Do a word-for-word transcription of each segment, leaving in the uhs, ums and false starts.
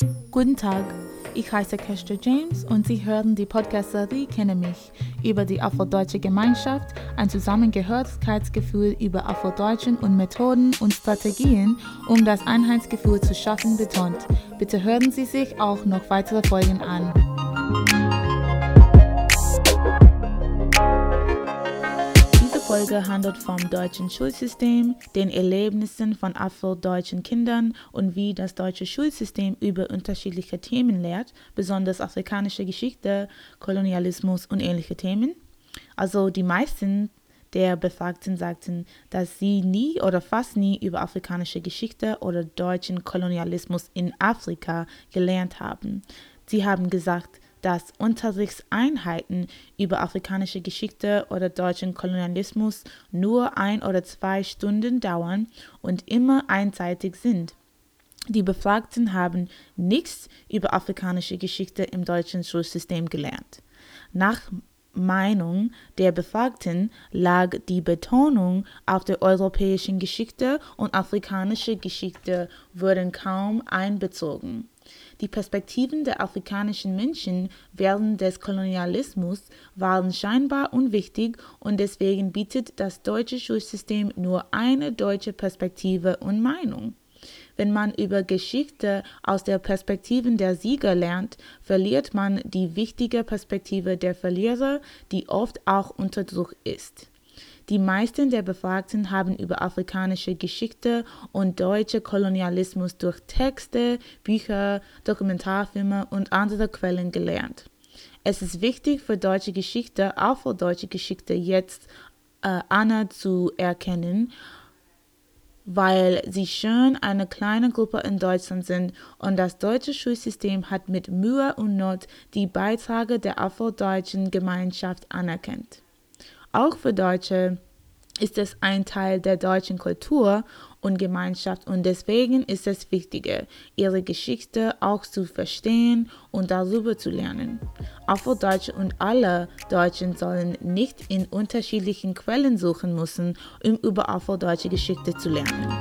Guten Tag, ich heiße Kester James und Sie hören die Podcast-Serie Kenne mich über die afrodeutsche Gemeinschaft, ein Zusammengehörigkeitsgefühl über Afrodeutschen und Methoden und Strategien, um das Einheitsgefühl zu schaffen, betont. Bitte hören Sie sich auch noch weitere Folgen an. Diese Folge handelt vom deutschen Schulsystem, den Erlebnissen von afrodeutschen Kindern und wie das deutsche Schulsystem über unterschiedliche Themen lehrt, besonders afrikanische Geschichte, Kolonialismus und ähnliche Themen. Also die meisten der Befragten sagten, dass sie nie oder fast nie über afrikanische Geschichte oder deutschen Kolonialismus in Afrika gelernt haben. Sie haben gesagt, dass Unterrichtseinheiten über afrikanische Geschichte oder deutschen Kolonialismus nur ein oder zwei Stunden dauern und immer einseitig sind. Die Befragten haben nichts über afrikanische Geschichte im deutschen Schulsystem gelernt. Nach Meinung der Befragten lag die Betonung auf der europäischen Geschichte und afrikanische Geschichte wurden kaum einbezogen. Die Perspektiven der afrikanischen Menschen während des Kolonialismus waren scheinbar unwichtig und deswegen bietet das deutsche Schulsystem nur eine deutsche Perspektive und Meinung. Wenn man über Geschichte aus der Perspektive der Sieger lernt, verliert man die wichtige Perspektive der Verlierer, die oft auch unter Druck ist. Die meisten der Befragten haben über afrikanische Geschichte und deutsche Kolonialismus durch Texte, Bücher, Dokumentarfilme und andere Quellen gelernt. Es ist wichtig für deutsche Geschichte, auch für deutsche Geschichte jetzt äh, anzuerkennen, weil sie schon eine kleine Gruppe in Deutschland sind und das deutsche Schulsystem hat mit Mühe und Not die Beiträge der afrodeutschen Gemeinschaft anerkannt. Auch für Deutsche ist es ein Teil der deutschen Kultur und Gemeinschaft und deswegen ist es wichtiger, ihre Geschichte auch zu verstehen und darüber zu lernen. Afrodeutsche und alle Deutschen sollen nicht in unterschiedlichen Quellen suchen müssen, um über afrodeutsche Geschichte zu lernen.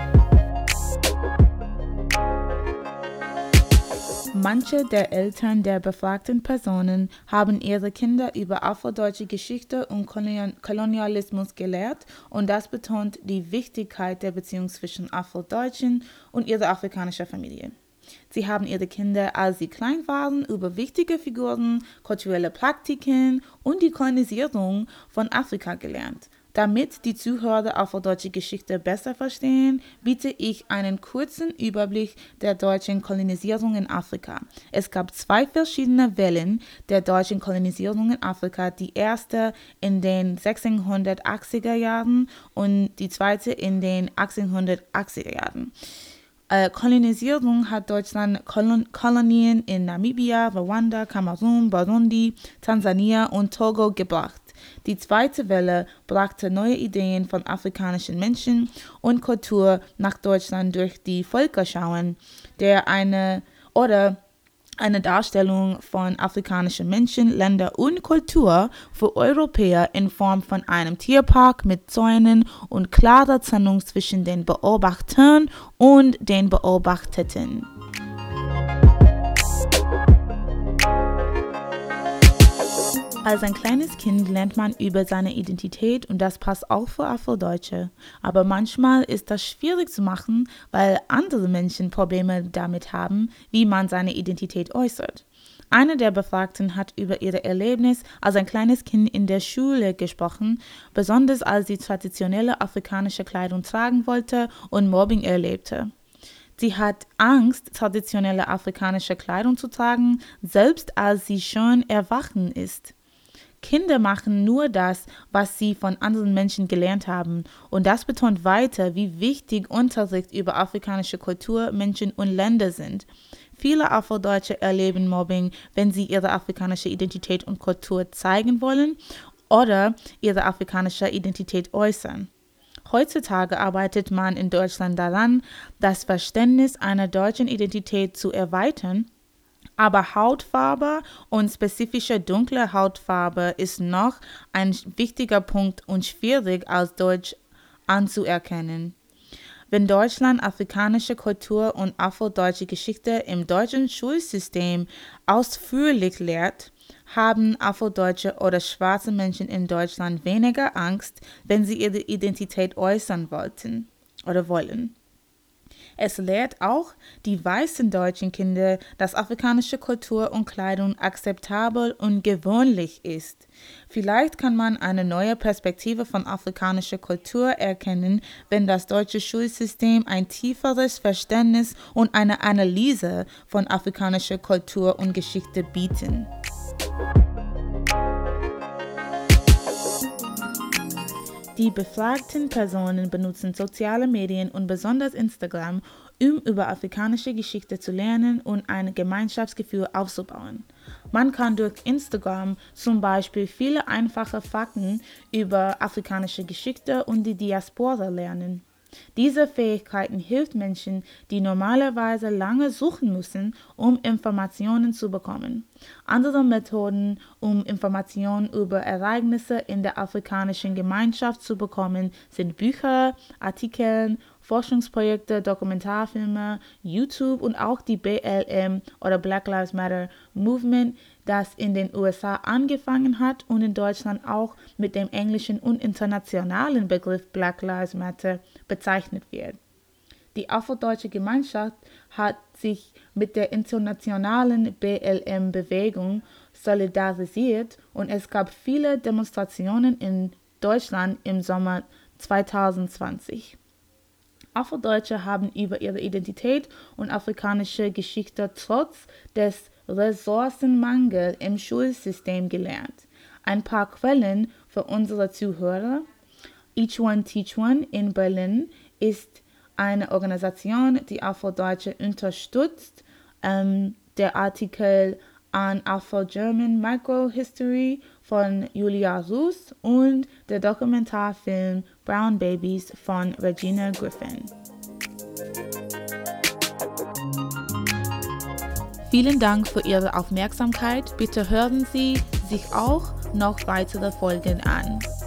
Manche der Eltern der befragten Personen haben ihre Kinder über afrodeutsche Geschichte und Kolonialismus gelehrt und das betont die Wichtigkeit der Beziehung zwischen Afrodeutschen und ihrer afrikanischen Familie. Sie haben ihre Kinder, als sie klein waren, über wichtige Figuren, kulturelle Praktiken und die Kolonisierung von Afrika gelernt. Damit die Zuhörer afrodeutsche Geschichte besser verstehen, biete ich einen kurzen Überblick der deutschen Kolonisierung in Afrika. Es gab zwei verschiedene Wellen der deutschen Kolonisierung in Afrika. Die erste in den sechzehnhundertachtziger Jahren und die zweite in den achtzehnhundertachtziger Jahren. Äh, Kolonisierung hat Deutschland Kolon- Kolonien in Namibia, Ruanda, Kamerun, Burundi, Tansania und Togo gebracht. Die zweite Welle brachte neue Ideen von afrikanischen Menschen und Kultur nach Deutschland durch die Völkerschauen, der eine oder eine Darstellung von afrikanischen Menschen, Ländern und Kultur für Europäer in Form von einem Tierpark mit Zäunen und klarer Trennung zwischen den Beobachtern und den Beobachteten. Als ein kleines Kind lernt man über seine Identität und das passt auch für Afrodeutsche. Aber manchmal ist das schwierig zu machen, weil andere Menschen Probleme damit haben, wie man seine Identität äußert. Eine der Befragten hat über ihr Erlebnis als ein kleines Kind in der Schule gesprochen, besonders als sie traditionelle afrikanische Kleidung tragen wollte und Mobbing erlebte. Sie hat Angst, traditionelle afrikanische Kleidung zu tragen, selbst als sie schon erwachsen ist. Kinder machen nur das, was sie von anderen Menschen gelernt haben. Und das betont weiter, wie wichtig Unterricht über afrikanische Kultur, Menschen und Länder sind. Viele Afrodeutsche erleben Mobbing, wenn sie ihre afrikanische Identität und Kultur zeigen wollen oder ihre afrikanische Identität äußern. Heutzutage arbeitet man in Deutschland daran, das Verständnis einer deutschen Identität zu erweitern. Aber Hautfarbe und spezifische dunkle Hautfarbe ist noch ein wichtiger Punkt und schwierig als Deutsch anzuerkennen. Wenn Deutschland afrikanische Kultur und afrodeutsche Geschichte im deutschen Schulsystem ausführlich lehrt, haben afrodeutsche oder schwarze Menschen in Deutschland weniger Angst, wenn sie ihre Identität äußern wollten oder wollen. Es lehrt auch die weißen deutschen Kinder, dass afrikanische Kultur und Kleidung akzeptabel und gewöhnlich ist. Vielleicht kann man eine neue Perspektive von afrikanischer Kultur erkennen, wenn das deutsche Schulsystem ein tieferes Verständnis und eine Analyse von afrikanischer Kultur und Geschichte bieten. Die befragten Personen benutzen soziale Medien und besonders Instagram, um über afrikanische Geschichte zu lernen und ein Gemeinschaftsgefühl aufzubauen. Man kann durch Instagram zum Beispiel viele einfache Fakten über afrikanische Geschichte und die Diaspora lernen. Diese Fähigkeiten hilft Menschen, die normalerweise lange suchen müssen, um Informationen zu bekommen. Andere Methoden, um Informationen über Ereignisse in der afrikanischen Gemeinschaft zu bekommen, sind Bücher, Artikel, Forschungsprojekte, Dokumentarfilme, YouTube und auch die B L M oder Black Lives Matter Movement, das in den U S A angefangen hat und in Deutschland auch mit dem englischen und internationalen Begriff Black Lives Matter bezeichnet wird. Die afrodeutsche Gemeinschaft hat sich mit der internationalen B L M-Bewegung solidarisiert und es gab viele Demonstrationen in Deutschland im Sommer zwanzig zwanzig. Afrodeutsche haben über ihre Identität und afrikanische Geschichte trotz des Ressourcenmangels im Schulsystem gelernt. Ein paar Quellen für unsere Zuhörer. Each One Teach One in Berlin ist eine Organisation, die Afrodeutsche unterstützt. Ähm, der Artikel an Afro-German Microhistory von Julia Roos und der Dokumentarfilm Brown Babies von Regina Griffin. Vielen Dank für Ihre Aufmerksamkeit. Bitte hören Sie sich auch noch weitere Folgen an.